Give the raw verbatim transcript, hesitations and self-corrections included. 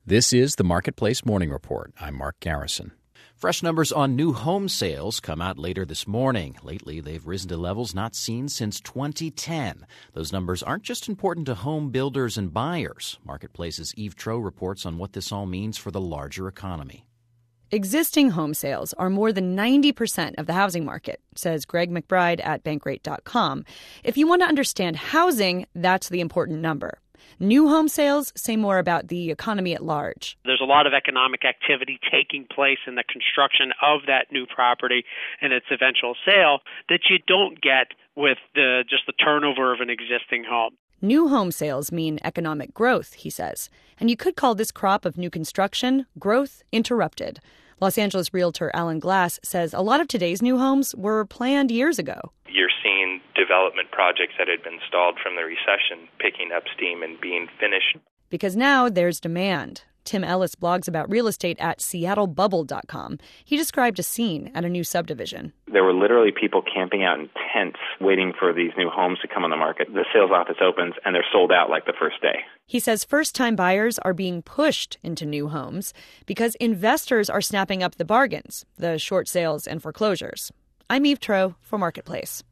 This is the Marketplace Morning Report. I'm Mark Garrison. Fresh numbers on new home sales come out later this morning. Lately, they've risen to levels not seen since twenty ten. Those numbers aren't just important to home builders and buyers. Marketplace's Eve Troeh reports on what this all means for the larger economy. Existing home sales are more than ninety percent of the housing market, says Greg McBride at Bankrate dot com. If you want to understand housing, that's the important number. New home sales say more about the economy at large. There's a lot of economic activity taking place in the construction of that new property and its eventual sale that you don't get with the just the turnover of an existing home. New home sales mean economic growth, he says. And you could call this crop of new construction growth interrupted. Los Angeles realtor Alan Glass says a lot of today's new homes were planned years ago. You're seeing development projects that had been stalled from the recession picking up steam and being finished. Because now there's demand. Tim Ellis blogs about real estate at Seattle Bubble dot com. He described a scene at a new subdivision. There were literally people camping out in tents waiting for these new homes to come on the market. The sales office opens and they're sold out like the first day. He says first-time buyers are being pushed into new homes because investors are snapping up the bargains, the short sales and foreclosures. I'm Eve Troeh for Marketplace.